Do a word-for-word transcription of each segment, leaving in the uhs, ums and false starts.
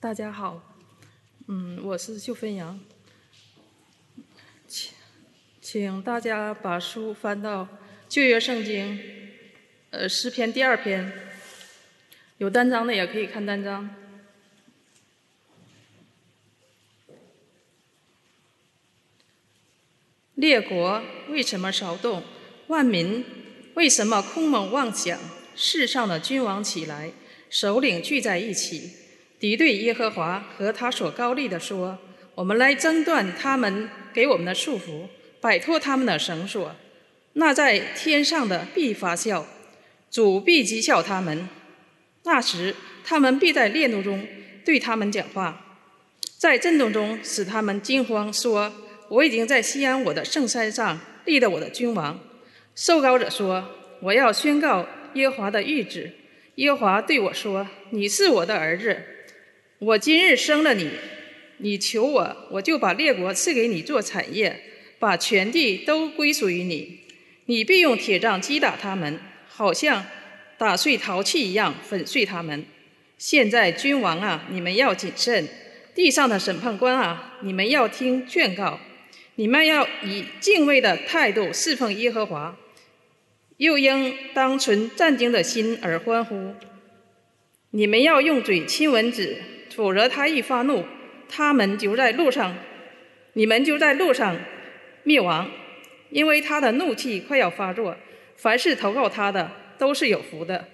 大家好，嗯，我是秀芬阳，请请大家把书翻到旧约圣经，呃，诗篇第二篇，有单章的也可以看单章。列国为什么骚动？万民为什么空蒙妄想？世上的君王起来，首领聚在一起，敌对耶和华和他所高立的说：我们来挣断他们给我们的束缚，摆脱他们的绳索。那在天上的必发笑，主必讥笑他们。那时他们必在烈怒中对他们讲话，在震动中使他们惊慌，说：我已经在西安我的圣山上立了我的君王。受膏者说：我要宣告耶和华的谕旨。耶和华对我说：你是我的儿子，我今日生了你。你求我，我就把列国赐给你做产业，把全地都归属于你。你必用铁杖击打他们，好像打碎陶器一样粉碎他们。现在君王啊，你们要谨慎；地上的审判官啊，你们要听劝告。你们要以敬畏的态度侍奉耶和华，又应当存战兢的心而欢呼。你们要用嘴亲吻子，否则他一发怒，他们就在路上，你们就在路上灭亡，因为他的怒气快要发作。凡是投靠他的，都是有福的。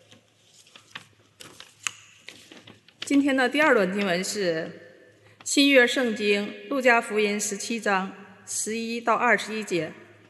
今天的第二段经文是新约圣经路加福音十七章十一到二十一节。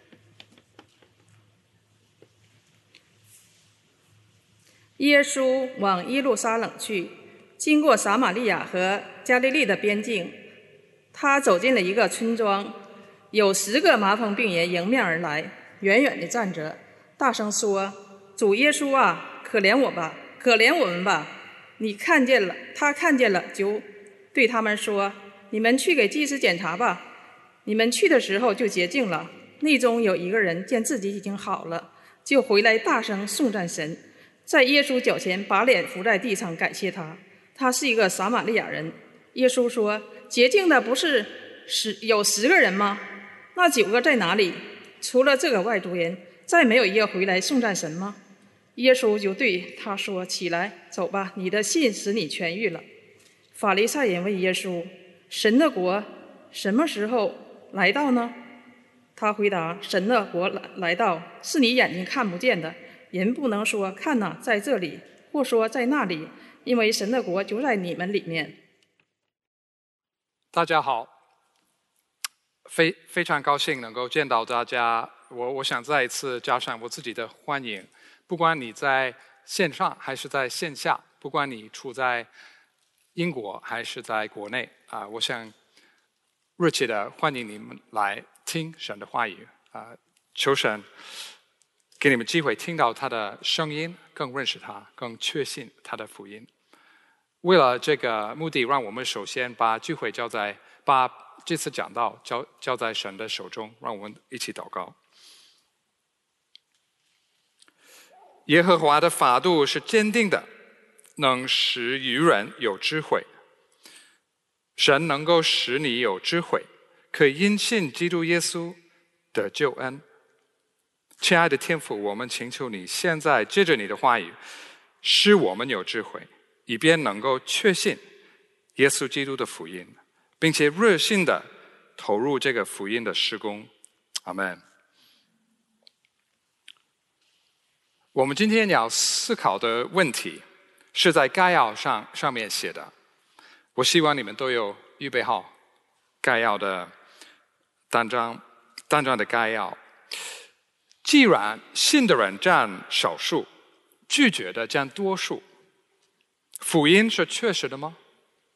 耶稣往耶路撒冷去，经过撒玛利亚和加利利的边境，他走进了一个村庄，有十个麻风病人迎面而来，远远地站着，大声说：主耶稣啊，可怜我吧，可怜我们吧。你看见了，他看见了，就对他们说：你们去给祭司检查吧。你们去的时候就洁净了。内中有一个人见自己已经好了，就回来大声颂赞神，在耶稣脚前把脸伏在地上感谢他。他是一个撒玛利亚人。耶稣说：洁净的不是十有十个人吗？那九个在哪里？除了这个外族人，再没有一个回来颂赞神吗？耶稣就对他说：起来，走吧，你的信使你痊愈了。法利赛人问耶稣：神的国什么时候来到呢？他回答：神的国来到，是你眼睛看不见的。人不能说看哪，在这里，或说在那里，因为神的国就在你们里面。 大家好，非非常高兴能够见到大家。我我想再一次加上我自己的欢迎，不管你在线上还是在线下，不管你处在英国还是在国内啊、呃，我想热切的欢迎你们来听神的话语啊、呃，求神给你们机会听到他的声音，更认识他，更确信他的福音。为了这个目的，让我们首先把聚会交在把这次讲道交交在神的手中，让我们一起祷告。耶和华的法度是坚定的，能使愚人有智慧。神能够使你有智慧，可以因信基督耶稣得救恩。亲爱的天父，我们请求你现在借着你的话语，使我们有智慧，以便能够确信耶稣基督的福音，并且热心的投入这个福音的事工。阿们。我们今天要思考的问题是在概要上上面写的，我希望你们都有预备好概要的单章，单章的概要。既然信的人占少数，拒绝的占多数，福音是确实的吗？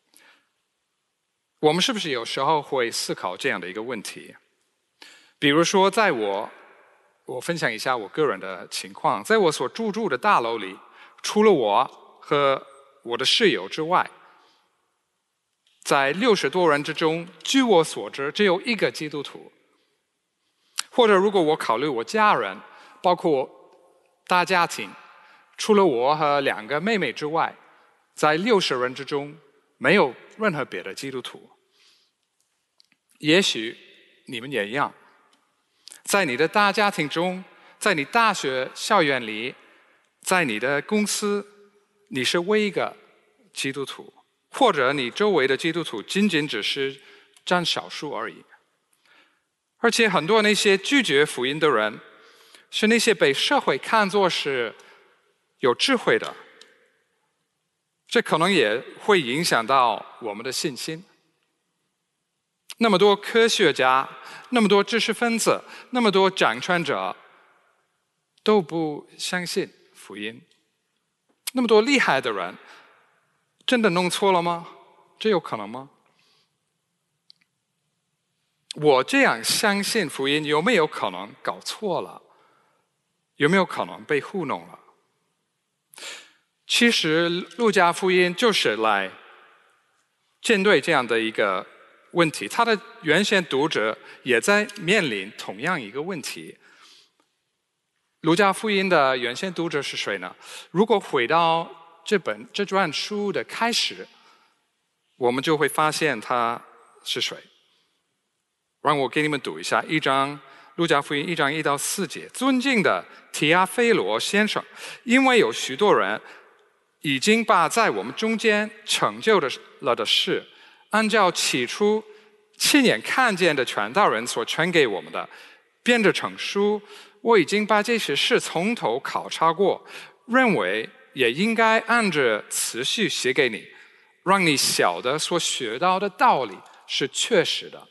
我们是不是有时候会思考这样的一个问题？比如说，在我我分享一下我个人的情况，在我所住住的大楼里，除了我和我的室友之外，在六十多人之中，据我所知，只有一个基督徒。或者如果我考虑我家人，包括大家庭，除了我和两个妹妹之外，在六十人之中， 没有任何别的基督徒。也许你们也一样，在你的大家庭中，在你大学校园里，在你的公司，你是唯一一个基督徒，或者你周围的基督徒仅仅只是占少数而已。而且很多那些拒绝福音的人，是那些被社会看作是有智慧的，这可能也会影响到我们的信心。那么多科学家，那么多知识分子，那么多掌权者都不相信福音，那么多厉害的人，真的弄错了吗？这有可能吗？我这样相信福音，有没有可能搞错了？有没有可能被糊弄了？其实路加福音就是来针对这样的一个问题，他的原先读者也在面临同样一个问题。路加福音的原先读者是谁呢？如果回到这本这段书的开始，我们就会发现他是谁。让我给你们读一下一章，路加福音一章一到四节。尊敬的提阿非罗先生，因为有许多人已经把在我们中间成就了的事，按照起初亲眼看见的传道人所传给我们的，编着成书。我已经把这些事从头考察过，认为也应该按着次序写给你，让你晓得所学到的道理是确实的。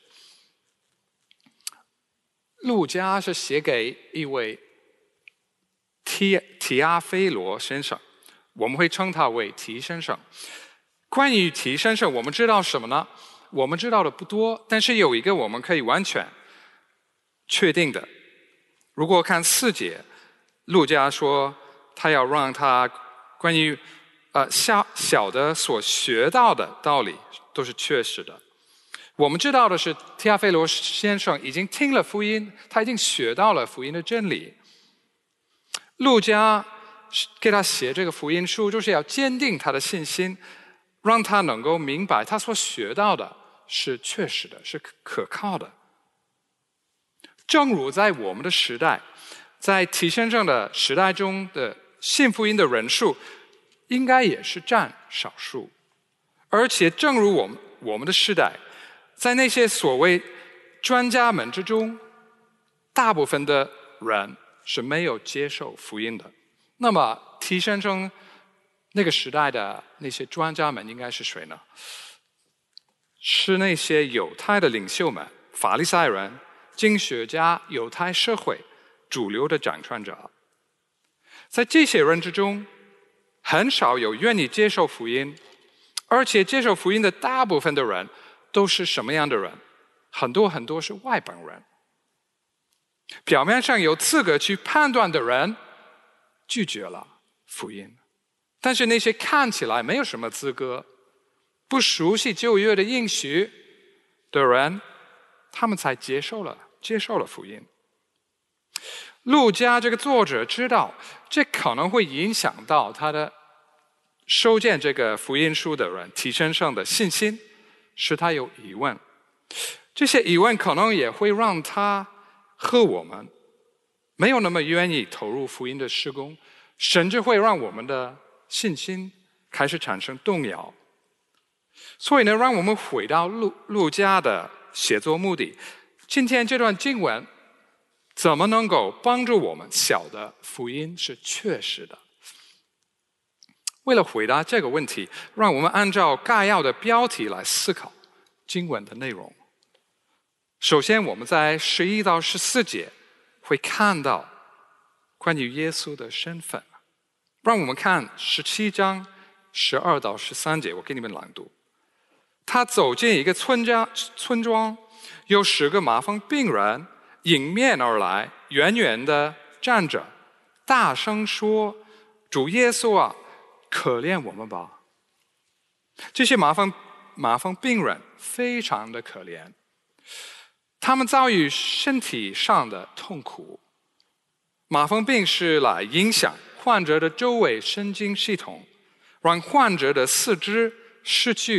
路加是写给一位提提阿非罗先生，我们会称他为提先生。关于提先生，我们知道什么呢？我们知道的不多，但是有一个我们可以完全确定的。如果看四节，路加说他要让他关于呃小小的所学到的道理都是确实的。我们知道的是，提阿非罗先生已经听了福音，他已经学到了福音的真理。路加给他写这个福音书，就是要坚定他的信心，让他能够明白他所学到的是确实的，是可靠的。正如在我们的时代，在提先生的时代中的信福音的人数，应该也是占少数。而且正如我们我们的时代，在那些所谓专家们之中，大部分的人是没有接受福音的。那么提先生那个时代的那些专家们应该是谁呢？是那些犹太的领袖们，法利赛人、经学家、犹太社会主流的掌权者。在这些人之中，很少有愿意接受福音，而且接受福音的大部分的人都是什么样的人？很多很多是外邦人。表面上有资格去判断的人拒绝了福音，但是那些看起来没有什么资格、不熟悉旧约的应许的人，他们才接受了接受了福音。路加这个作者知道这可能会影响到他的收件这个福音书的人提升上的信心，使他有疑问。这些疑问可能也会让他和我们没有那么愿意投入福音的事工，甚至会让我们的信心开始产生动摇。所以呢，让我们回到路路加的写作目的。今天这段经文怎么能够帮助我们晓得福音是确实的？为了回答这个问题，让我们按照概要的标题来思考经文的内容。首先，我们在十一到十四节会看到关于耶稣的身份。让我们看十七章十二到十三节，我给你们朗读。他走进一个村庄，村庄有十个麻风病人迎面而来，远远地站着，大声说：“主耶稣啊，可怜我们吧！”这些麻风麻风病人非常的可怜，他们遭遇身体上的痛苦。麻风病是来影响患者的周围神经系统，让患者的四肢失去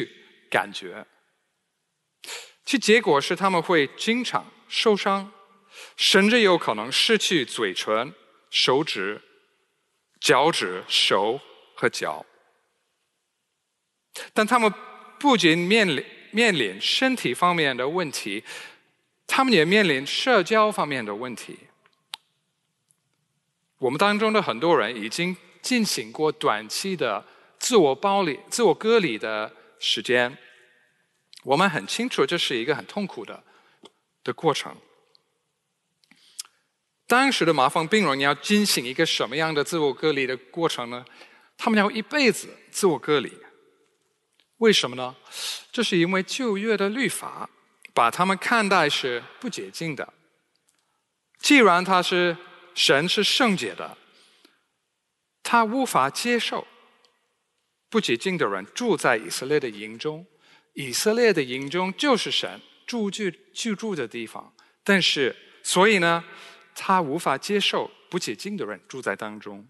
感觉。其结果是他们会经常受伤，甚至有可能失去嘴唇、手指、脚趾、手和脚。但他们不仅面临面临身体方面的问题，他们也面临社交方面的问题。我们当中的很多人已经进行过短期的自我包离、自我隔离的时间，我们很清楚这是一个很痛苦的的过程。当时的麻风病人要进行一个什么样的自我隔离的过程呢？他们要一辈子自我隔离。为什么呢？这是因为旧约的律法把他们看待是不洁净的。既然他是神是圣洁的，他无法接受不洁净的人住在以色列的营中。以色列的营中就是神住居居住的地方，但是所以呢，他无法接受不洁净的人住在当中。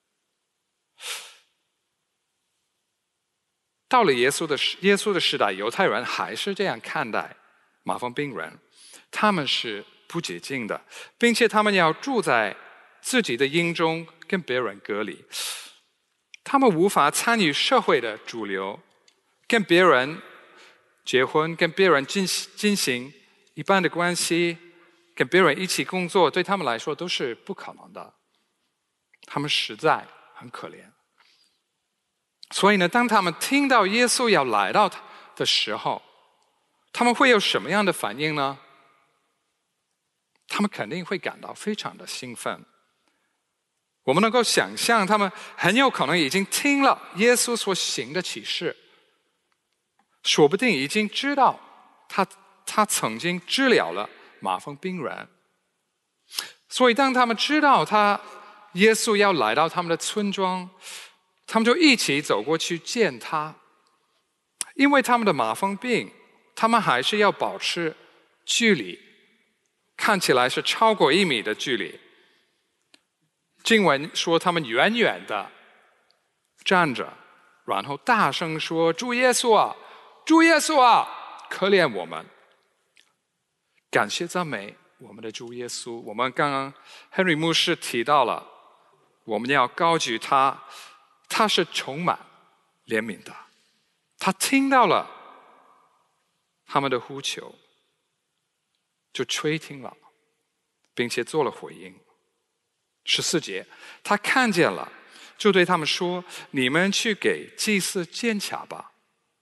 到了耶稣的耶稣的时代，犹太人还是这样看待麻风病人，他们是不洁净的，并且他们要住在自己的营中，跟别人隔离。他们无法参与社会的主流，跟别人结婚，跟别人进进行一般的关系，跟别人一起工作，对他们来说都是不可能的。他们实在很可怜。所以呢，当他们听到耶稣要来到的时候，他们会有什么样的反应呢？他们肯定会感到非常的兴奋。我们能够想象，他们很有可能已经听了耶稣所行的启示，说不定已经知道他他曾经治疗了麻风病人。所以当他们知道他耶稣要来到他们的村庄，他们就一起走过去见他。因为他们的麻风病，他们还是要保持距离，看起来是超过一米的距离。经文说他们远远的站着，然后大声说：主耶稣啊，主耶稣啊，可怜我们。感谢赞美我们的主耶稣。我们刚刚 Henry 牧师提到了，我们要高举他，他是充满怜悯的。他听到了他们的呼求，就垂听了，并且做了回应。十四节，他看见了，就对他们说：你们去给祭司检查吧。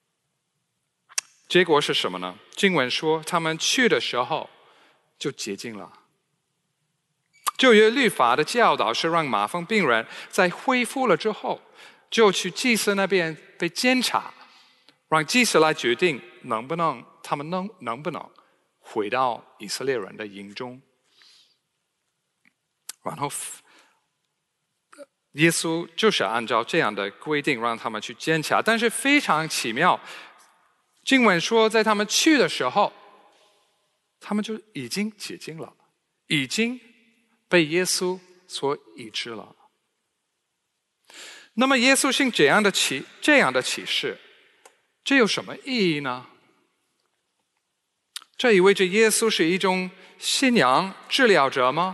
结果是什么呢？经文说他们去的时候就洁净了。旧约律法的教导是让麻风病人在恢复了之后，就去祭司那边被检查，让祭司来决定能不能他们能能不能回到以色列人的营中。然后耶稣就是按照这样的规定让他们去检查，但是非常奇妙，经文说在他们去的时候，他们就已经洁净了，已经被耶稣所医治了。那么耶稣行这样的启这样的启示，这有什么意义呢？这意味着耶稣是一种信仰治疗者吗？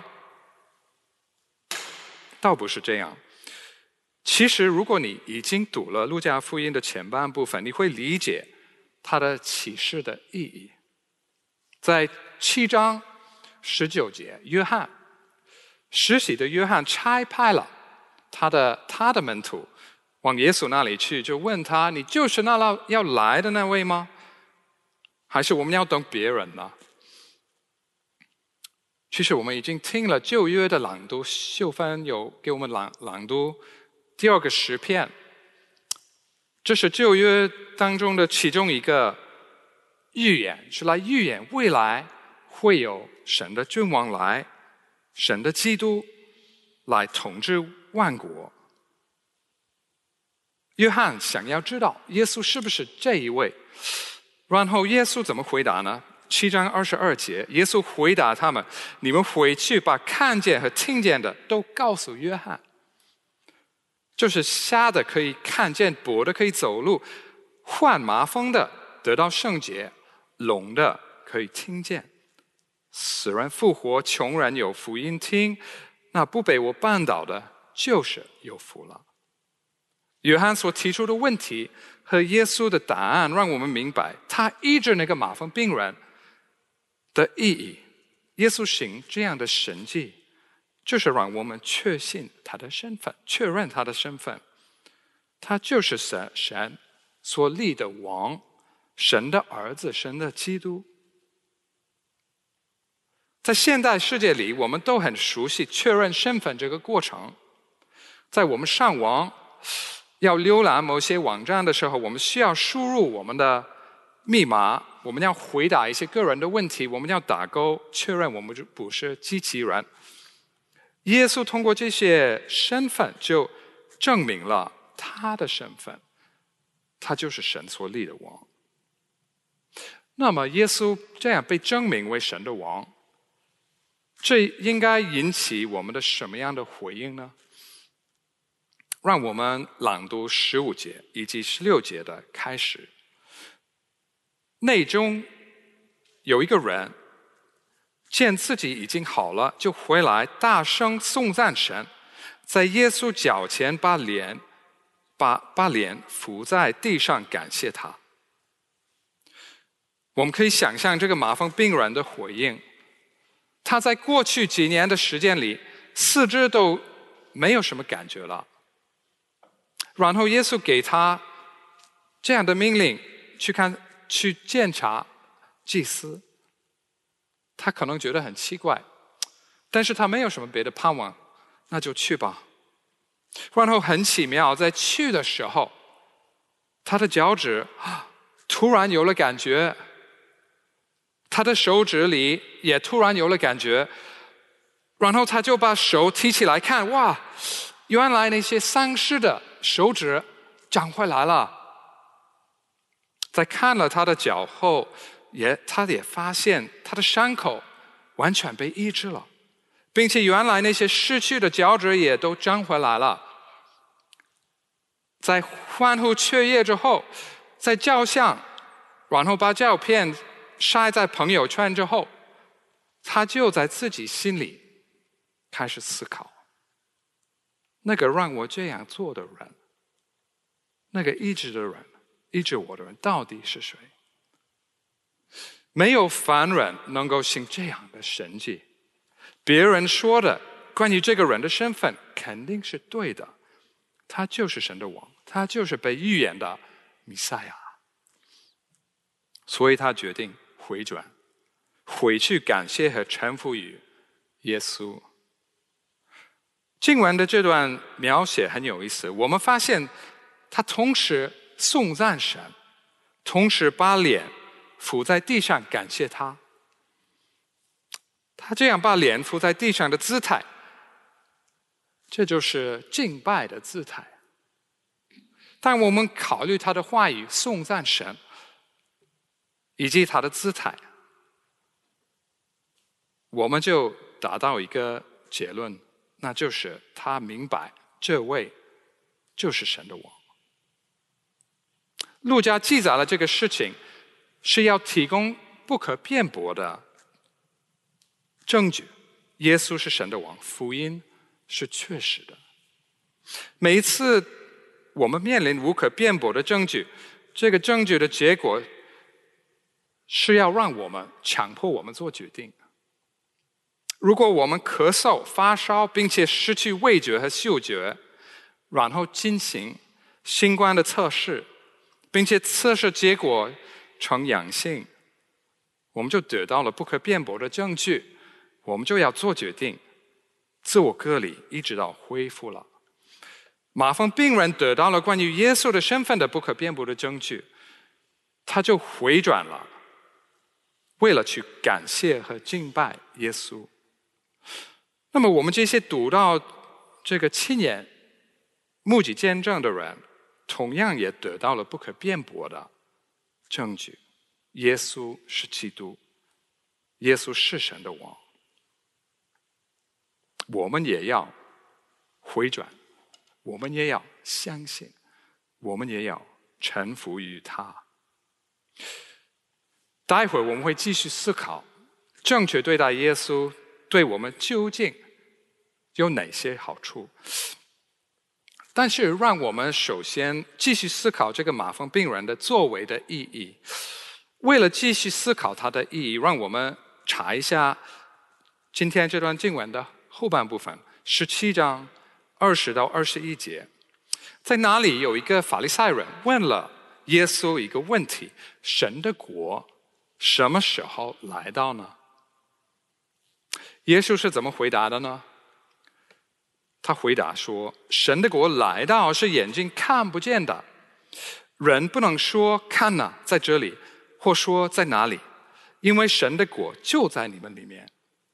倒不是这样。其实如果你已经读了路加福音的前半部分，你会理解他的启示的意义。在七章十九节，约翰施洗的约翰差派了他的他的门徒往耶稣那里去，就问他：你就是那要来的那位吗？还是我们要等别人呢？其实我们已经听了旧约的朗读，秀芬有给我们朗朗读第二个诗篇，这是旧约当中的其中一个预言，是来预言未来会有神的君王来，神的基督来统治万国。约翰想要知道耶稣是不是这一位，然后耶稣怎么回答呢？七章二十二节，耶稣回答他们：你们回去把看见和听见的都告诉约翰。就是瞎的可以看见，跛的可以走路，患麻风的得到圣洁，聋的可以听见，死人复活，穷人有福音听，那不被我绊倒的，就是有福了。约翰所提出的问题和耶稣的答案，让我们明白他医治那个麻风病人的意义。耶稣行这样的神迹，就是让我们确信他的身份，确认他的身份。他就是神神所立的王，神的儿子，神的基督。在现代世界里，我们都很熟悉确认身份这个过程。在我们上网要浏览某些网站的时候，我们需要输入我们的密码，我们要回答一些个人的问题，我们要打勾确认我们不是机器人。耶稣通过这些身份就证明了他的身份，他就是神所立的王。那么耶稣这样被证明为神的王，这应该引起我们的什么样的回应呢？让我们朗读十五节以及十六节的开始。内中有一个人见自己已经好了，就回来大声颂赞神，在耶稣脚前把脸把把脸伏在地上感谢他。我们可以想象这个麻风病人的回应，他在过去几年的时间里，四肢都没有什么感觉了。然后耶稣给他这样的命令，去看去检查祭司。他可能觉得很奇怪，但是他没有什么别的盼望，那就去吧。然后很奇妙，在去的时候，他的脚趾突然有了感觉，他的手指里也突然有了感觉，然后他就把手提起来看，哇，原来那些丧失的手指长回来了。在看了他的脚后，也他也发现他的伤口完全被医治了，并且原来那些失去的脚趾也都长回来了。在欢呼雀跃之后，在照相，然后把照片晒在朋友圈之后，他就在自己心里开始思考，那个让我这样做的人，那个医治的人，医治我的人到底是谁？没有凡人能够行这样的神迹。别人说的关于这个人的身份肯定是对的，他就是神的王，他就是被预言的弥赛亚。所以他决定回转，回去感谢和臣服于耶稣。经文的这段描写很有意思，我们发现他同时颂赞神，同时把脸伏在地上感谢他。他这样把脸伏在地上的姿态，这就是敬拜的姿态。但我们考虑他的话语颂赞神以及他的姿态，我们就达到一个结论，那就是他明白这位就是神的王。路加记载了这个事情，是要提供不可辩驳的证据，耶稣是神的王，福音是确实的。每一次我们面临无可辩驳的证据，这个证据的结果是要让我们强迫我们做决定。如果我们咳嗽、发烧，并且失去味觉和嗅觉，然后进行新冠的测试，并且测试结果呈阳性，我们就得到了不可辩驳的证据，我们就要做决定，自我隔离，一直到恢复了。麻风病人得到了关于耶稣的身份的不可辩驳的证据，他就回转了，为了去感谢和敬拜耶稣。那么我们这些读到这个亲眼目击见证的人，同样也得到了不可辩驳的证据，耶稣是基督，耶稣是神的王。我们也要回转，我们也要相信，我们也要臣服于他。 待会儿我们会继续思考，正确对待耶稣对我们究竟有哪些好处。但是让我们首先继续思考这个麻风病人的作为的意义。为了继续思考它的意义，让我们查一下今天这段经文的后半部分，十七章二十到二十一节。在哪里有一个法利赛人问了耶稣一个问题：神的国什么时候来到呢？耶稣是怎么回答的呢？他回答说，神的国来到是眼睛看不见的，人不能说看哪，在这里，或说在哪里，因为神的国就在你们里面。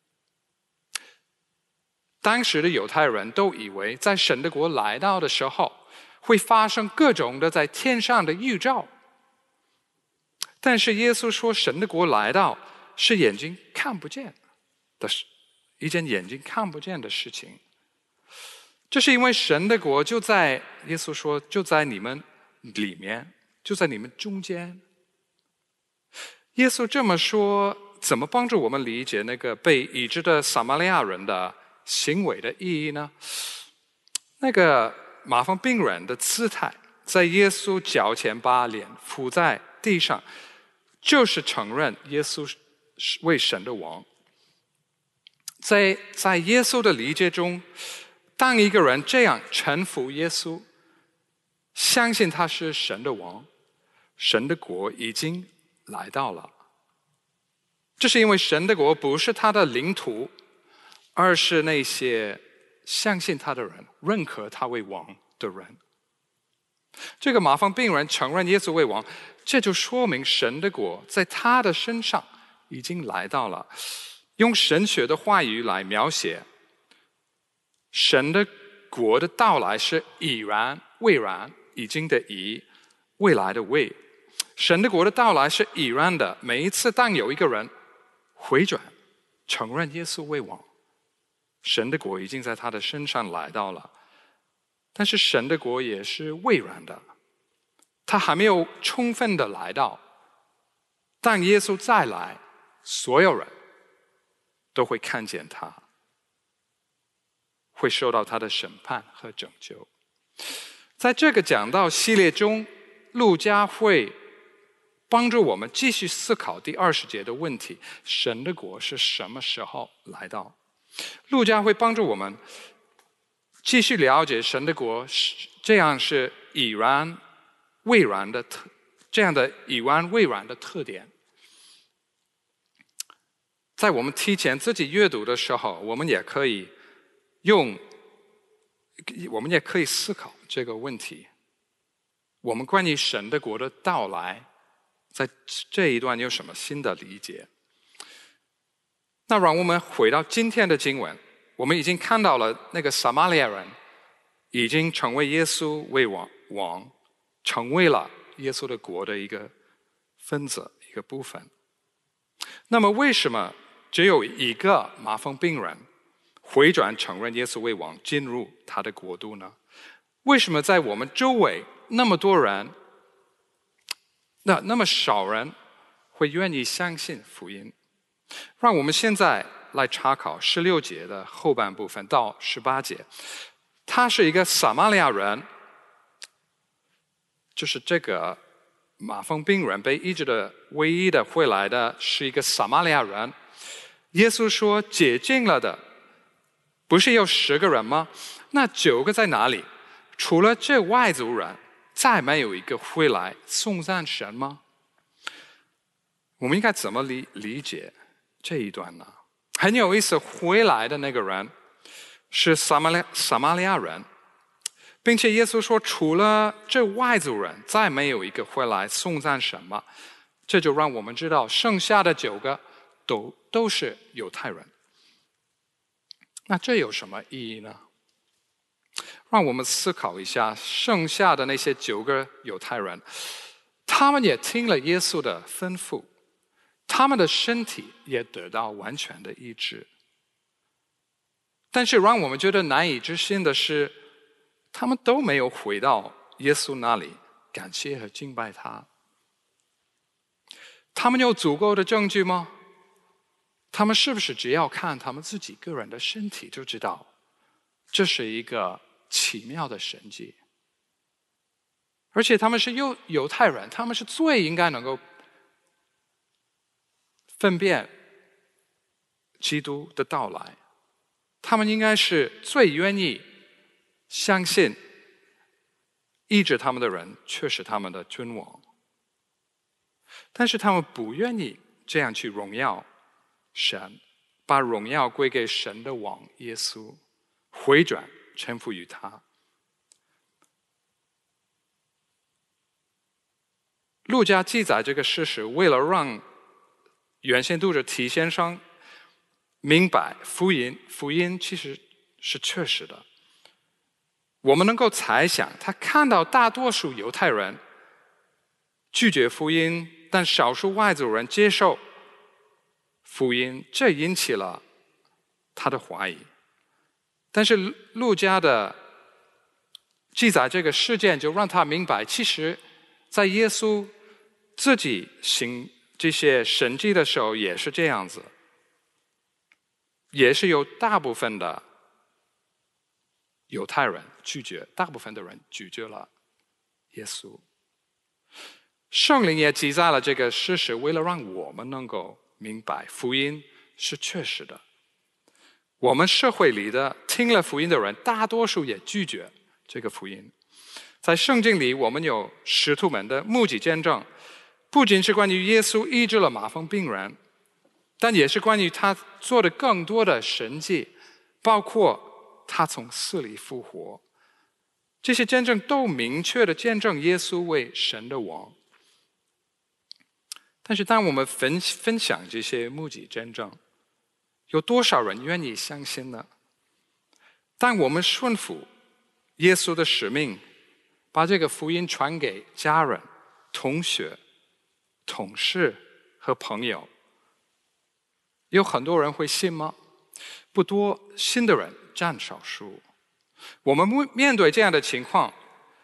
当时的犹太人都以为在神的国来到的时候会发生各种的在天上的预兆，但是耶稣说神的国来到是眼睛看不见的事，一件眼睛看不见的事情。这是因为神的国就在，耶稣说就在你们里面，就在你们中间。耶稣这么说，怎么帮助我们理解那个被医治的撒玛利亚人的行为的意义呢？那个麻风病人的姿态，在耶稣脚前把脸伏在地上，就是承认耶稣为神的王。在在耶稣的理解中，当一个人这样臣服耶稣，相信他是神的王，神的国已经来到了。这是因为神的国不是他的领土，而是那些相信他的人，认可他为王的人。这个麻风病人承认耶稣为王，这就说明神的国在他的身上已经来到了。用神学的话语来描写，神的国的到来是已然、未然、已经的已、未来的未。神的国的到来是已然的，每一次当有一个人回转，承认耶稣为王，神的国已经在他的身上来到了。但是神的国也是未然的，他还没有充分的来到。当耶稣再来，所有人都会看见他，会受到他的审判和拯救。在这个讲道系列中，路加会帮助我们继续思考第二十节的问题：神的国是什么时候来到？路加会帮助我们继续了解神的国是这样是已然未然的特这样的已然未然的特点。在我们提前自己阅读的时候，我们也可以用，我们也可以思考这个问题。我们关于神的国的到来，在这一段有什么新的理解？那让我们回到今天的经文，我们已经看到了那个撒玛利亚人已经成为耶稣为王，王成为了耶稣的国的一个分子，一个部分。那么为什么只有一个麻风病人回转承认耶稣为王，进入他的国度呢？为什么在我们周围那么多人，那那么少人会愿意相信福音？让我们现在来查考十六节的后半部分到十八节。他是一个撒玛利亚人，就是这个麻风病人被医治的唯一的回来的是一个撒玛利亚人。耶稣说解禁了的不是有十个人吗？那九个在哪里？除了这外族人，再没有一个回来颂赞神吗？我们应该怎么理理解这一段呢？很有意思，回来的那个人是撒玛利撒玛利亚人，并且耶稣说除了这外族人，再没有一个回来颂赞神吗？这就让我们知道剩下的九个都都是犹太人。那这有什么意义呢？让我们思考一下，剩下的那些九个犹太人，他们也听了耶稣的吩咐，他们的身体也得到完全的医治。但是让我们觉得难以置信的是，他们都没有回到耶稣那里感谢和敬拜他。 他们有足够的证据吗？他们是不是只要看他们自己个人的身体就知道这是一个奇妙的神迹？而且他们是犹犹太人，他们是最应该能够分辨基督的到来，他们应该是最愿意相信医治他们的人却是他们的君王。但是他们不愿意这样去荣耀神，把荣耀归给神的王耶稣，回转臣服于他。路加记载这个事实，为了让原先读者提先生明白福音，福音其实是确实的。我们能够猜想，他看到大多数犹太人拒绝福音，但少数外族人接受福音，这引起了他的怀疑。但是路加的记载这个事件，就让他明白，其实在耶稣自己行这些神迹的时候也是这样子，也是有大部分的犹太人拒绝，大部分的人拒绝了耶稣。圣灵也记载了这个事实，为了让我们能够明白福音是确实的。我们社会里的听了福音的人，大多数也拒绝这个福音。在圣经里，我们有使徒们的目击见证，不仅是关于耶稣医治了麻风病人，但也是关于他做的更多的神迹，包括他从死里复活。这些见证都明确的见证耶稣为神的王。但是当我们分分享这些目击见证，有多少人愿意相信呢？当我们顺服耶稣的使命，把这个福音传给家人、同学、同事和朋友，有很多人会信吗？不多，信的人占少数。我们面对这样的情况，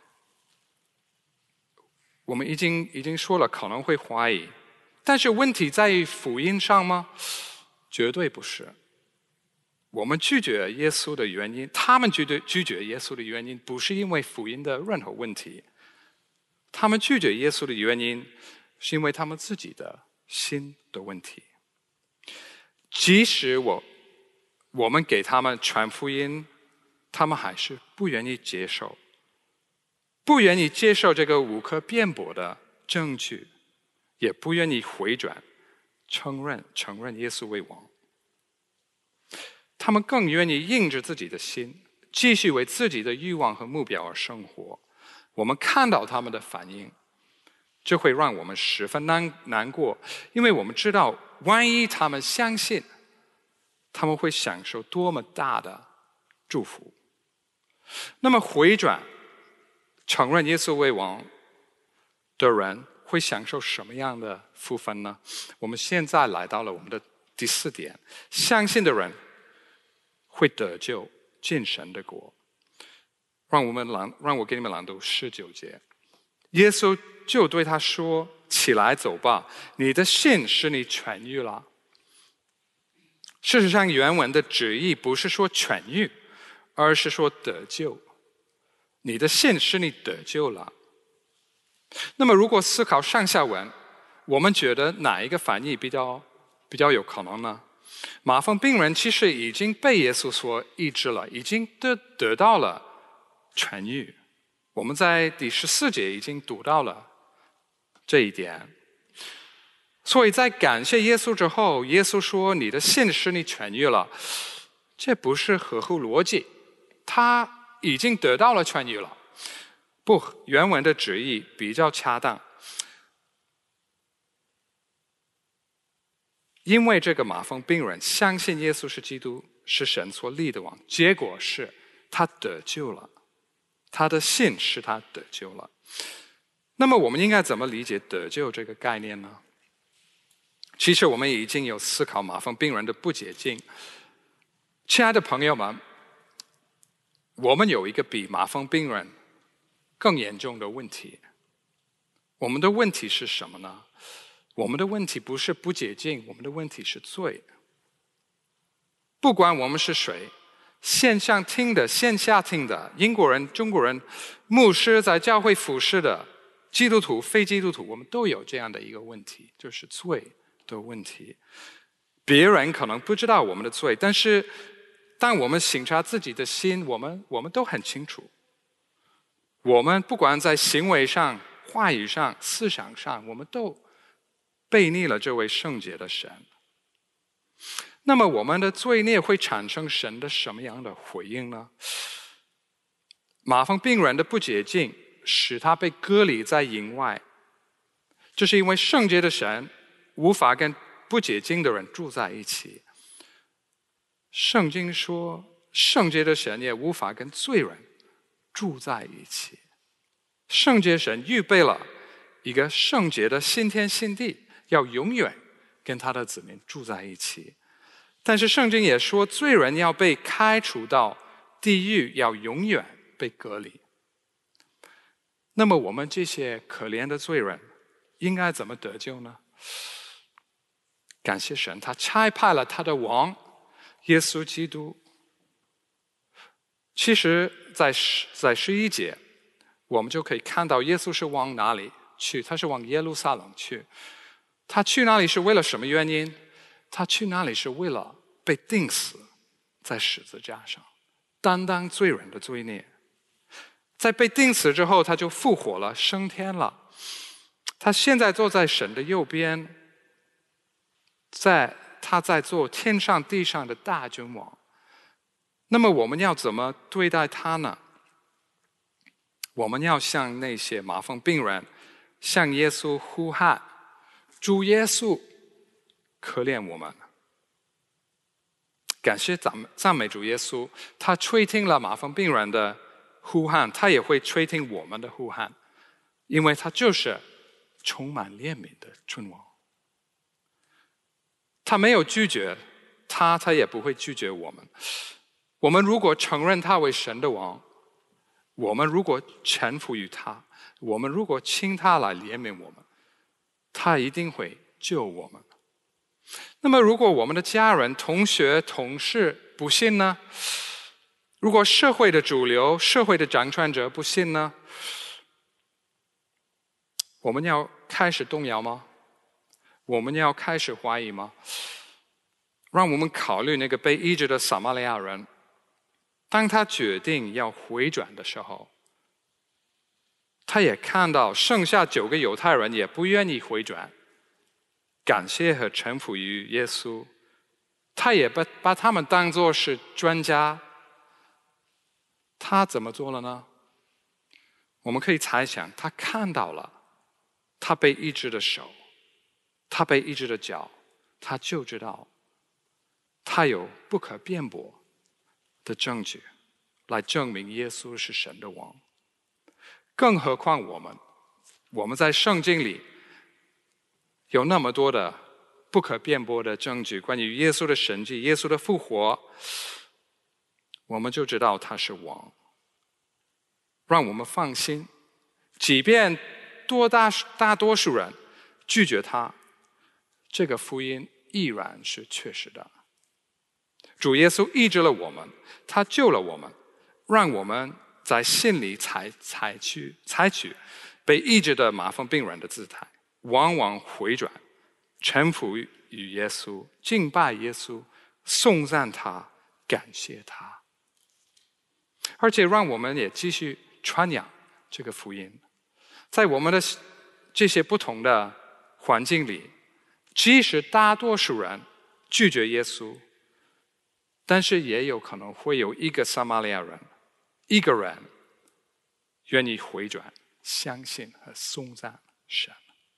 我们已经已经说了，可能会怀疑。但是问题在于福音上吗？绝对不是。我们拒绝耶稣的原因，他们拒绝拒绝耶稣的原因，不是因为福音的任何问题。他们拒绝耶稣的原因，是因为他们自己的心的问题。即使我我们给他们传福音，他们还是不愿意接受，不愿意接受这个无可辩驳的证据，也不愿意回转承认承认耶稣为王。他们更愿意硬着自己的心，继续为自己的欲望和目标而生活。我们看到他们的反应，这会让我们十分难难过，因为我们知道，万一他们相信，他们会享受多么大的祝福。那么回转承认耶稣为王的人会享受什么样的福分呢？我们现在来到了我们的第四点，相信的人会得救进神的国。让我们朗让我给你们朗读十九节。耶稣就对他说：“起来走吧，你的信使你痊愈了。”事实上，原文的旨意不是说痊愈，而是说得救。你的信使你得救了。那么，如果思考上下文，我们觉得哪一个翻译比较比较有可能呢？麻风病人其实已经被耶稣所医治了，已经得得到了痊愈。我们在第十四节已经读到了这一点。所以在感谢耶稣之后，耶稣说：“你的信使你痊愈了。”这不是合乎逻辑，他已经得到了痊愈了。不，原文的旨意比较恰当。因为这个麻风病人相信耶稣是基督，是神所立的王，结果是他得救了，他的信使他得救了。那么我们应该怎么理解得救这个概念呢？其实我们已经有思考麻风病人的不洁净。亲爱的朋友们，我们有一个比麻风病人更严重的问题。我们的问题是什么呢？ 我们的问题不是不洁净，我们的问题是罪。不管我们是谁，线上听的、线下听的，英国人、中国人、牧师在教会服侍的、基督徒、非基督徒，我们都有这样的一个问题，就是罪的问题。别人可能不知道我们的罪，但是当我们省察自己的心，我们我们都很清楚。我们不管在行为上、话语上、思想上，我们都背逆了这位圣洁的神。那么我们的罪孽会产生神的什么样的回应呢？麻风病人的不洁净使他被隔离在营外，这是因为圣洁的神无法跟不洁净的人住在一起。圣经说，圣洁的神也无法跟罪人住在一起。圣洁神预备了一个圣洁的新天新地，要永远跟他的子民住在一起。但是圣经也说，罪人要被开除到地狱，要永远被隔离。那么我们这些可怜的罪人应该怎么得救呢？感谢神，他差派了他的王耶稣基督。其实在在十一节我们就可以看到耶稣是往哪里去，他是往耶路撒冷去。他去那里是为了什么原因？他去那里是为了被钉死在十字架上，担当罪人的罪孽。在被钉死之后，他就复活了，升天了。他现在坐在神的右边，在他在做天上地上的大君王。那么我们要怎么对待他呢？我们要向那些麻风病人向耶稣呼喊，主耶稣可怜我们。感谢赞美赞美主耶稣，他垂听了麻风病人的呼喊，他也会垂听我们的呼喊，因为他就是充满怜悯的君王。他没有拒绝他，他也不会拒绝我们。我们如果承认他为神的王，我们如果臣服于他，我们如果请他来怜悯我们，他一定会救我们。那么如果我们的家人、同学、同事不信呢？如果社会的主流、社会的掌权者不信呢？我们要开始动摇吗？我们要开始怀疑吗？让我们考虑那个被医治的撒玛利亚人，当他决定要回转的时候，他也看到剩下九个犹太人也不愿意回转，感谢和臣服于耶稣，他也把把他们当作是专家。他怎么做了呢？我们可以猜想，他看到了他被医治的手，他被医治的脚，他就知道他有不可辩驳的证据来证明耶稣是神的王。更何况我们，我们在圣经里有那么多的不可辩驳的证据，关于耶稣的神迹、耶稣的复活，我们就知道他是王。让我们放心，即便多大大多数人拒绝他，这个福音依然是确实的。主耶稣医治了我们，他救了我们，让我们在心里采采取采取被医治的麻风病人的姿态，往往回转，臣服于耶稣，敬拜耶稣，颂赞他，感谢他，而且让我们也继续传扬这个福音。在我们的这些不同的环境里，即使大多数人拒绝耶稣，但是也有可能会有一个撒玛利亚人，一个人愿意回转，相信和颂赞神。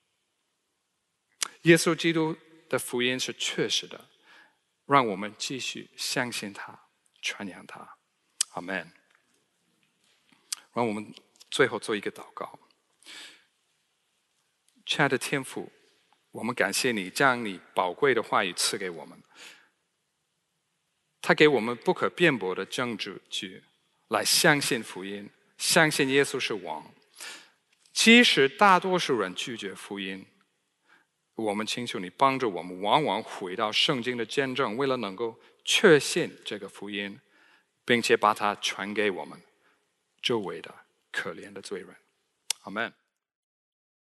耶稣基督的福音是确实的，让我们继续相信他，传扬他。阿们。让我们最后做一个祷告。亲爱的天父，我们感谢你将你宝贵的话语赐给我们，他给我们不可辩驳的证据来相信福音，相信耶稣是王。即使大多数人拒绝福音， 我们请求你帮助我们，往往回到圣经的见证，为了能够确信这个福音，并且把它传给我们周围的可怜的罪人。阿们。